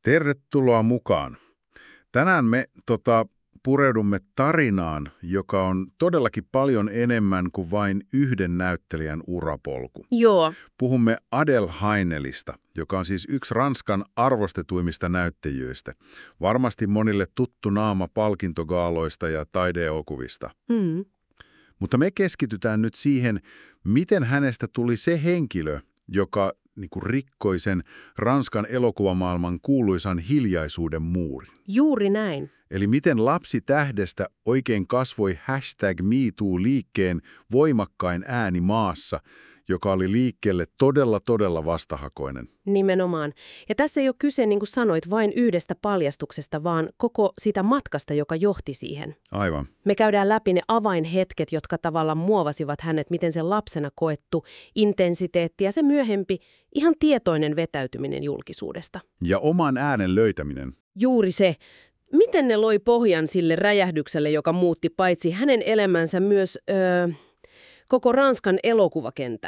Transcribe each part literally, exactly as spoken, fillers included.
Tervetuloa mukaan. Tänään me tota, pureudumme tarinaan, joka on todellakin paljon enemmän kuin vain yhden näyttelijän urapolku. Joo. Puhumme Adèle Haenelista, joka on siis yksi Ranskan arvostetuimmista näyttelijöistä. Varmasti monille tuttu naama palkintogaaloista ja taideokuvista. Mm. Mutta me keskitytään nyt siihen, miten hänestä tuli se henkilö, joka niin kuin rikkoi sen Ranskan elokuvamaailman kuuluisan hiljaisuuden muurin. Juuri näin. Eli miten lapsitähdestä oikein kasvoi hashtag MeToo-liikkeen voimakkain ääni maassa, joka oli liikkeelle todella, todella vastahakoinen. Nimenomaan. Ja tässä ei ole kyse, niin kuin sanoit, vain yhdestä paljastuksesta, vaan koko sitä matkasta, joka johti siihen. Aivan. Me käydään läpi ne avainhetket, jotka tavallaan muovasivat hänet, miten se lapsena koettu intensiteetti ja se myöhempi ihan tietoinen vetäytyminen julkisuudesta. Ja oman äänen löytäminen. Juuri se. Miten ne loi pohjan sille räjähdykselle, joka muutti paitsi hänen elämänsä myös öö, koko Ranskan elokuvakentän?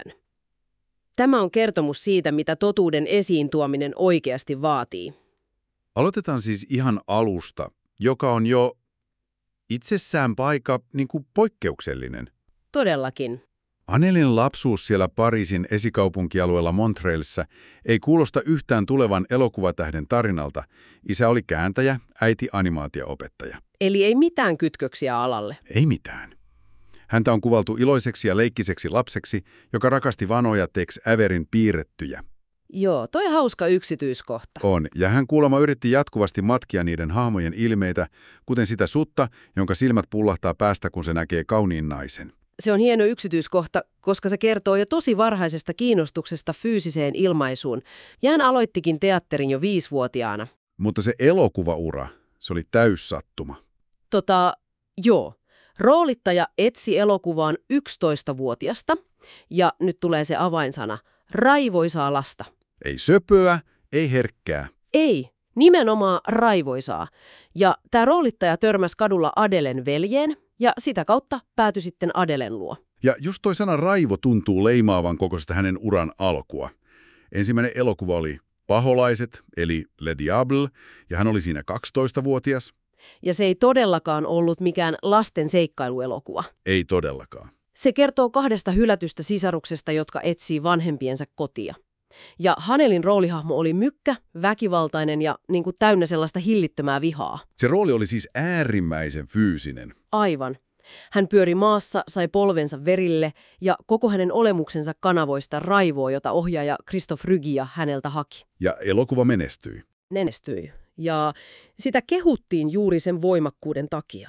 Tämä on kertomus siitä, mitä totuuden esiin tuominen oikeasti vaatii. Aloitetaan siis ihan alusta, joka on jo itsessään paikka niin kuin poikkeuksellinen. Todellakin. Annelin lapsuus siellä Pariisin esikaupunkialueella Montrealissa ei kuulosta yhtään tulevan elokuvatähden tarinalta. Isä oli kääntäjä, äiti animaatioopettaja. Eli ei mitään kytköksiä alalle. Ei mitään. Häntä on kuvaltu iloiseksi ja leikkiseksi lapseksi, joka rakasti vanoja Tex Averin piirrettyjä. Joo, toi hauska yksityiskohta. On, ja hän kuulemma yritti jatkuvasti matkia niiden hahmojen ilmeitä, kuten sitä sutta, jonka silmät pullahtaa päästä, kun se näkee kauniin naisen. Se on hieno yksityiskohta, koska se kertoo jo tosi varhaisesta kiinnostuksesta fyysiseen ilmaisuun. Ja hän aloittikin teatterin jo viisivuotiaana. Mutta se elokuvaura, se oli täyssattuma. Tota, joo. Roolittaja etsi elokuvaan yksitoistavuotiasta, ja nyt tulee se avainsana, raivoisaa lasta. Ei söpöä, ei herkkää. Ei, nimenomaan raivoisaa. Ja tämä roolittaja törmäsi kadulla Adelen veljeen, ja sitä kautta päätyi sitten Adelen luo. Ja just toi sana raivo tuntuu leimaavan koko sitä hänen uran alkua. Ensimmäinen elokuva oli Paholaiset, eli Le Diable, ja hän oli siinä kaksitoistavuotias. Ja se ei todellakaan ollut mikään lasten seikkailuelokuva. Ei todellakaan. Se kertoo kahdesta hylätystä sisaruksesta, jotka etsii vanhempiensa kotia. Ja Hanelin roolihahmo oli mykkä, väkivaltainen ja niin kuin täynnä sellaista hillittömää vihaa. Se rooli oli siis äärimmäisen fyysinen. Aivan. Hän pyöri maassa, sai polvensa verille ja koko hänen olemuksensa kanavoista raivoa, jota ohjaaja Christophe Ruggia häneltä haki. Ja elokuva menestyi. Menestyi. Ja sitä kehuttiin juuri sen voimakkuuden takia.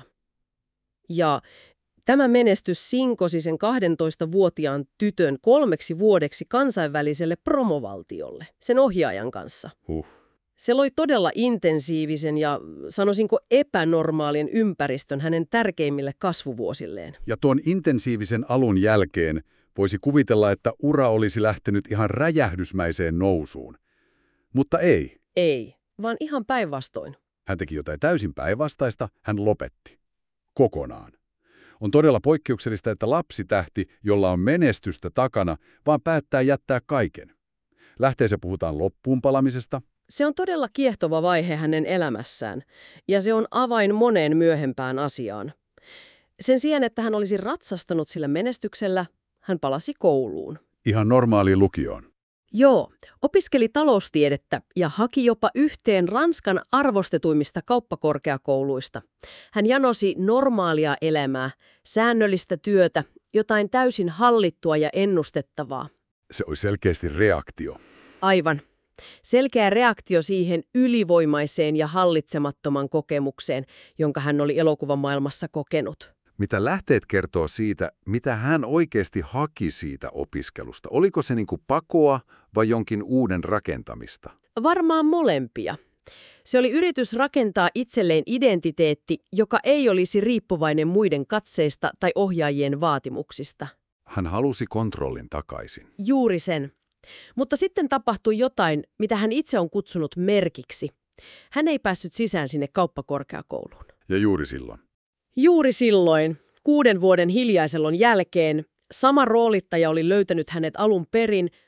Ja tämä menestys sinkosi sen kaksitoistavuotiaan tytön kolmeksi vuodeksi kansainväliselle promovaltiolle, sen ohjaajan kanssa. Huh. Se loi todella intensiivisen ja sanoisinko epänormaalin ympäristön hänen tärkeimmille kasvuvuosilleen. Ja tuon intensiivisen alun jälkeen voisi kuvitella, että ura olisi lähtenyt ihan räjähdysmäiseen nousuun. Mutta ei. Ei, vaan ihan päinvastoin. Hän teki jotain täysin päinvastaista, hän lopetti. Kokonaan. On todella poikkeuksellista, että lapsitähti, jolla on menestystä takana, vaan päättää jättää kaiken. Lähteessä puhutaan loppuunpalamisesta. Se on todella kiehtova vaihe hänen elämässään, ja se on avain moneen myöhempään asiaan. Sen sijaan, että hän olisi ratsastanut sillä menestyksellä, hän palasi kouluun. Ihan normaaliin lukioon. Joo, opiskeli taloustiedettä ja haki jopa yhteen Ranskan arvostetuimmista kauppakorkeakouluista. Hän janosi normaalia elämää, säännöllistä työtä, jotain täysin hallittua ja ennustettavaa. Se oli selkeästi reaktio. Aivan. Selkeä reaktio siihen ylivoimaiseen ja hallitsemattoman kokemukseen, jonka hän oli elokuvamaailmassa kokenut. Mitä lähteet kertoo siitä, mitä hän oikeasti haki siitä opiskelusta? Oliko se niin kuin pakoa vai jonkin uuden rakentamista? Varmaan molempia. Se oli yritys rakentaa itselleen identiteetti, joka ei olisi riippuvainen muiden katseista tai ohjaajien vaatimuksista. Hän halusi kontrollin takaisin. Juuri sen. Mutta sitten tapahtui jotain, mitä hän itse on kutsunut merkiksi. Hän ei päässyt sisään sinne kauppakorkeakouluun. Ja juuri silloin? Juuri silloin, kuuden vuoden hiljaiselon jälkeen, sama roolittaja oli löytänyt hänet alun perin,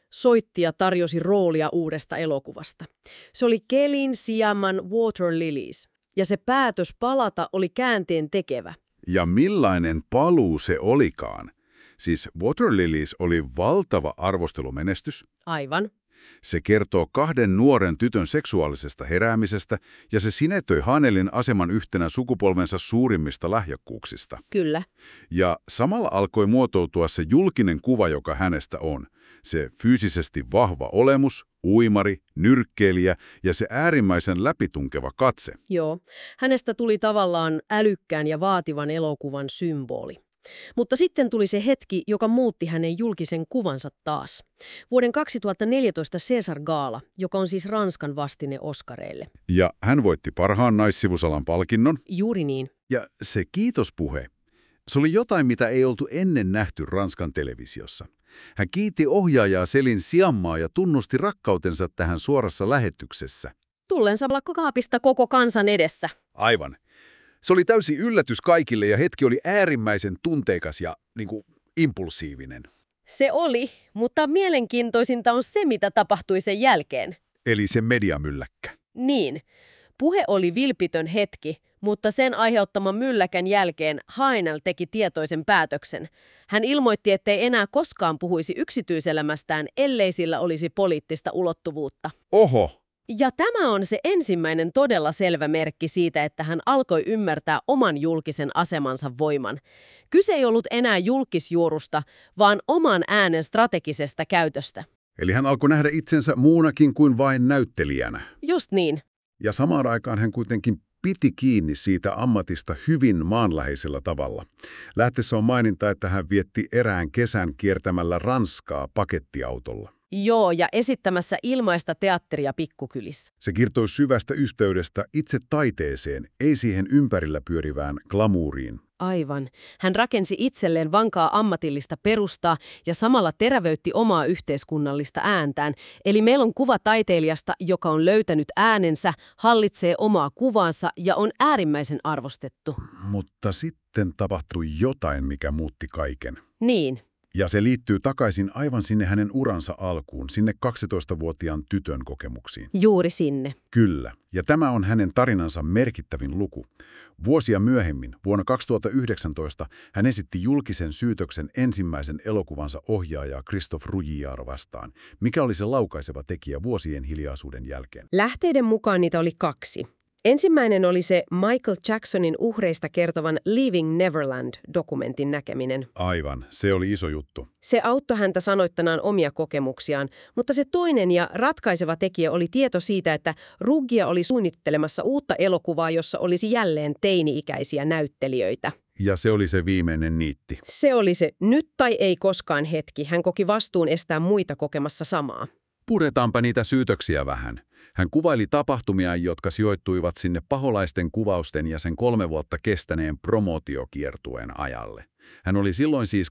soitti ja tarjosi roolia uudesta elokuvasta. Se oli Kelin Siaman Water Lilies, ja se päätös palata oli käänteen tekevä. Ja millainen paluu se olikaan? Siis Water Lilies oli valtava arvostelumenestys. Aivan. Se kertoo kahden nuoren tytön seksuaalisesta heräämisestä ja se sinetöi Hanelin aseman yhtenä sukupolvensa suurimmista lahjakkuuksista. Kyllä. Ja samalla alkoi muotoutua se julkinen kuva, joka hänestä on. Se fyysisesti vahva olemus, uimari, nyrkkeilijä ja se äärimmäisen läpitunkeva katse. Joo. Hänestä tuli tavallaan älykkään ja vaativan elokuvan symboli. Mutta sitten tuli se hetki, joka muutti hänen julkisen kuvansa taas. Vuoden kaksituhattaneljätoista César-gaala, joka on siis Ranskan vastine Oscareille. Ja hän voitti parhaan naissivusalan palkinnon. Juuri niin. Ja se kiitospuhe, se oli jotain, mitä ei oltu ennen nähty Ranskan televisiossa. Hän kiitti ohjaajaa Céline Sciammaa ja tunnusti rakkautensa tähän suorassa lähetyksessä. Tullensa kaapista koko kansan edessä. Aivan. Se oli täysi yllätys kaikille ja hetki oli äärimmäisen tunteikas ja niin kuin impulsiivinen. Se oli, mutta mielenkiintoisinta on se, mitä tapahtui sen jälkeen. Eli se mediamylläkkä. Niin. Puhe oli vilpitön hetki, mutta sen aiheuttaman mylläkän jälkeen Haenel teki tietoisen päätöksen. Hän ilmoitti, ettei enää koskaan puhuisi yksityiselämästään, ellei sillä olisi poliittista ulottuvuutta. Oho! Ja tämä on se ensimmäinen todella selvä merkki siitä, että hän alkoi ymmärtää oman julkisen asemansa voiman. Kyse ei ollut enää julkisjuorusta, vaan oman äänen strategisesta käytöstä. Eli hän alkoi nähdä itsensä muunakin kuin vain näyttelijänä. Just niin. Ja samaan aikaan hän kuitenkin piti kiinni siitä ammatista hyvin maanläheisellä tavalla. Lähteessä on maininta, että hän vietti erään kesän kiertämällä Ranskaa pakettiautolla. Joo, ja esittämässä ilmaista teatteria pikkukylissä. Se kertoi syvästä yhteydestä itse taiteeseen, ei siihen ympärillä pyörivään glamuuriin. Aivan. Hän rakensi itselleen vankaa ammatillista perustaa ja samalla terävöitti omaa yhteiskunnallista ääntään. Eli meillä on kuva taiteilijasta, joka on löytänyt äänensä, hallitsee omaa kuvaansa ja on äärimmäisen arvostettu. Mutta sitten tapahtui jotain, mikä muutti kaiken. Niin. Ja se liittyy takaisin aivan sinne hänen uransa alkuun, sinne kaksitoistavuotiaan tytön kokemuksiin. Juuri sinne. Kyllä. Ja tämä on hänen tarinansa merkittävin luku. Vuosia myöhemmin, vuonna kaksituhattayhdeksäntoista, hän esitti julkisen syytöksen ensimmäisen elokuvansa ohjaajaa Christophe Rougier vastaan, mikä oli se laukaiseva tekijä vuosien hiljaisuuden jälkeen. Lähteiden mukaan niitä oli kaksi. Ensimmäinen oli se Michael Jacksonin uhreista kertovan Leaving Neverland-dokumentin näkeminen. Aivan, se oli iso juttu. Se auttoi häntä sanoittanaan omia kokemuksiaan, mutta se toinen ja ratkaiseva tekijä oli tieto siitä, että Rougier oli suunnittelemassa uutta elokuvaa, jossa olisi jälleen teini-ikäisiä näyttelijöitä. Ja se oli se viimeinen niitti. Se oli se nyt tai ei koskaan hetki. Hän koki vastuun estää muita kokemassa samaa. Puretaanpa niitä syytöksiä vähän. Hän kuvaili tapahtumia, jotka sijoittuivat sinne paholaisten kuvausten ja sen kolme vuotta kestäneen promootiokiertueen ajalle. Hän oli silloin siis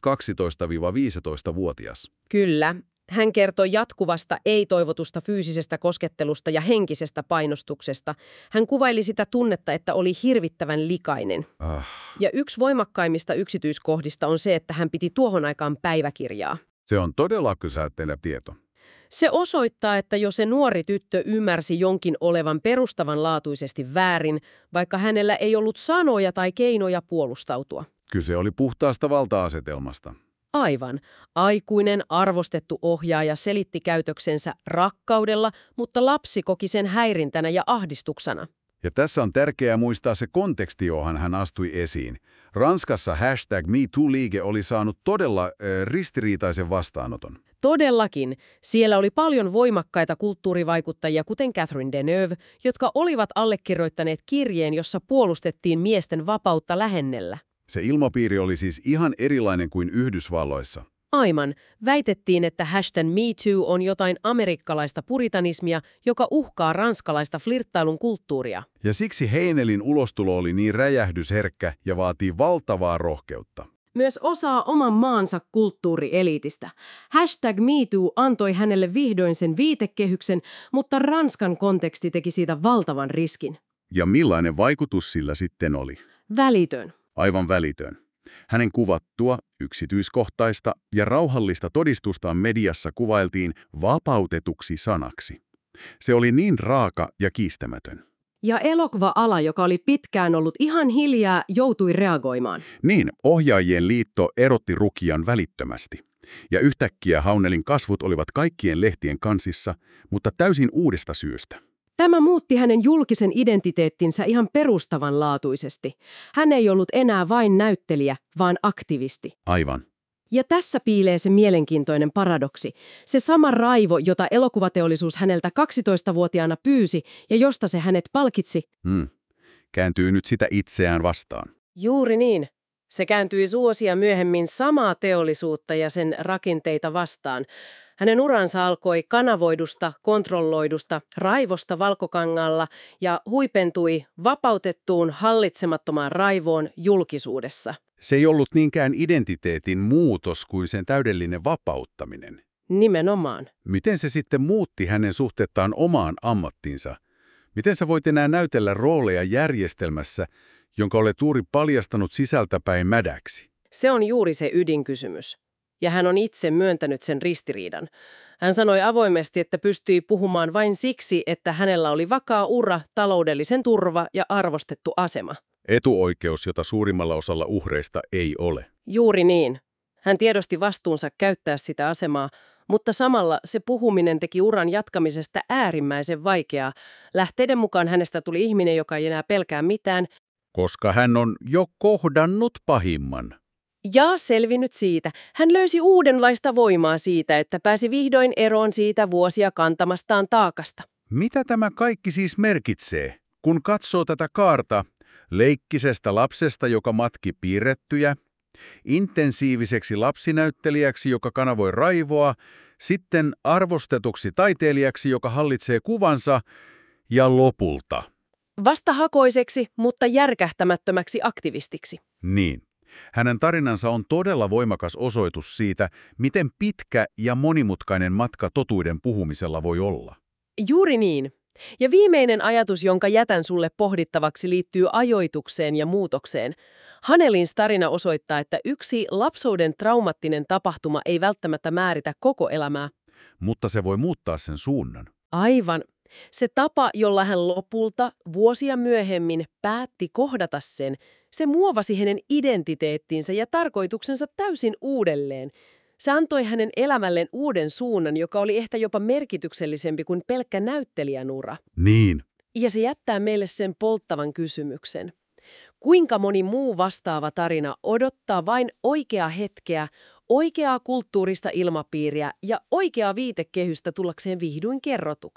kaksitoista-viisitoista-vuotias. Kyllä. Hän kertoi jatkuvasta ei-toivotusta fyysisestä koskettelusta ja henkisestä painostuksesta. Hän kuvaili sitä tunnetta, että oli hirvittävän likainen. Ah. Ja yksi voimakkaimmista yksityiskohdista on se, että hän piti tuohon aikaan päiväkirjaa. Se on todella kysäyttelevä tieto. Se osoittaa, että jo se nuori tyttö ymmärsi jonkin olevan perustavanlaatuisesti väärin, vaikka hänellä ei ollut sanoja tai keinoja puolustautua. Kyse oli puhtaasta valta-asetelmasta. Aivan. Aikuinen, arvostettu ohjaaja selitti käytöksensä rakkaudella, mutta lapsi koki sen häirintänä ja ahdistuksena. Ja tässä on tärkeää muistaa se konteksti, johon hän astui esiin. Ranskassa hashtag MeToo-liike oli saanut todella äh, ristiriitaisen vastaanoton. Todellakin. Siellä oli paljon voimakkaita kulttuurivaikuttajia, kuten Catherine Deneuve, jotka olivat allekirjoittaneet kirjeen, jossa puolustettiin miesten vapautta lähennellä. Se ilmapiiri oli siis ihan erilainen kuin Yhdysvalloissa. Aivan. Väitettiin, että hashtag MeToo on jotain amerikkalaista puritanismia, joka uhkaa ranskalaista flirttailun kulttuuria. Ja siksi Heinelin ulostulo oli niin räjähdysherkkä ja vaatii valtavaa rohkeutta. Myös osaa oman maansa kulttuurieliitistä. Hashtag MeToo antoi hänelle vihdoin sen viitekehyksen, mutta Ranskan konteksti teki siitä valtavan riskin. Ja millainen vaikutus sillä sitten oli? Välitön. Aivan välitön. Hänen kuvattua, yksityiskohtaista ja rauhallista todistustaan mediassa kuvailtiin vapautetuksi sanaksi. Se oli niin raaka ja kiistämätön. Ja elokuva-ala, joka oli pitkään ollut ihan hiljaa, joutui reagoimaan. Niin, Ohjaajien liitto erotti Rukian välittömästi. Ja yhtäkkiä Haunelin kasvut olivat kaikkien lehtien kansissa, mutta täysin uudesta syystä. Tämä muutti hänen julkisen identiteettinsä ihan perustavanlaatuisesti. Hän ei ollut enää vain näyttelijä, vaan aktivisti. Aivan. Ja tässä piilee se mielenkiintoinen paradoksi. Se sama raivo, jota elokuvateollisuus häneltä kaksitoistavuotiaana pyysi ja josta se hänet palkitsi. Hmm. Kääntyy nyt sitä itseään vastaan. Juuri niin. Se kääntyi vuosia myöhemmin samaa teollisuutta ja sen rakenteita vastaan. Hänen uransa alkoi kanavoidusta, kontrolloidusta, raivosta Valkokangalla ja huipentui vapautettuun hallitsemattomaan raivoon julkisuudessa. Se ei ollut niinkään identiteetin muutos kuin sen täydellinen vapauttaminen. Nimenomaan. Miten se sitten muutti hänen suhteettaan omaan ammattinsa? Miten sä voit enää näytellä rooleja järjestelmässä, jonka olet juuri paljastanut sisältäpäin mädäksi? Se on juuri se ydinkysymys. Ja hän on itse myöntänyt sen ristiriidan. Hän sanoi avoimesti, että pystyi puhumaan vain siksi, että hänellä oli vakaa ura, taloudellisen turva ja arvostettu asema. Etuoikeus, jota suurimmalla osalla uhreista ei ole. Juuri niin. Hän tiedosti vastuunsa käyttää sitä asemaa, mutta samalla se puhuminen teki uran jatkamisesta äärimmäisen vaikeaa. Lähteiden mukaan hänestä tuli ihminen, joka ei enää pelkää mitään. Koska hän on jo kohdannut pahimman. Ja selvinnyt siitä. Hän löysi uudenlaista voimaa siitä, että pääsi vihdoin eroon siitä vuosia kantamastaan taakasta. Mitä tämä kaikki siis merkitsee, kun katsoo tätä kaarta leikkisestä lapsesta, joka matki piirrettyjä, intensiiviseksi lapsinäyttelijäksi, joka kanavoi raivoa, sitten arvostetuksi taiteilijaksi, joka hallitsee kuvansa, ja lopulta vastahakoiseksi, mutta järkähtämättömäksi aktivistiksi. Niin. Hänen tarinansa on todella voimakas osoitus siitä, miten pitkä ja monimutkainen matka totuuden puhumisella voi olla. Juuri niin. Ja viimeinen ajatus, jonka jätän sulle pohdittavaksi, liittyy ajoitukseen ja muutokseen. Hanelin tarina osoittaa, että yksi lapsuuden traumattinen tapahtuma ei välttämättä määritä koko elämää. Mutta se voi muuttaa sen suunnan. Aivan. Se tapa, jolla hän lopulta vuosia myöhemmin päätti kohdata sen, se muovasi hänen identiteettinsä ja tarkoituksensa täysin uudelleen. Se antoi hänen elämälleen uuden suunnan, joka oli ehkä jopa merkityksellisempi kuin pelkkä näyttelijän ura. Niin. Ja se jättää meille sen polttavan kysymyksen. Kuinka moni muu vastaava tarina odottaa vain oikeaa hetkeä, oikeaa kulttuurista ilmapiiriä ja oikeaa viitekehystä tullakseen vihdoin kerrotuksi?